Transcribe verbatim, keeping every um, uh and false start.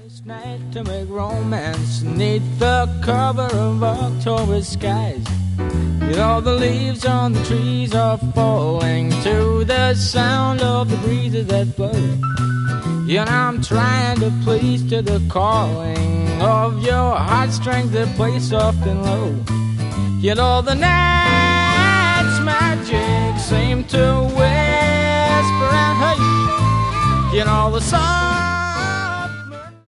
This night to make romance neath the cover of October skies. You know the leaves on the trees are falling to the sound of the breezes that blow. You know I'm trying to please to the calling of your heartstrings that play soft and low. You know the night's magic seem to whisper and hush. You know the sun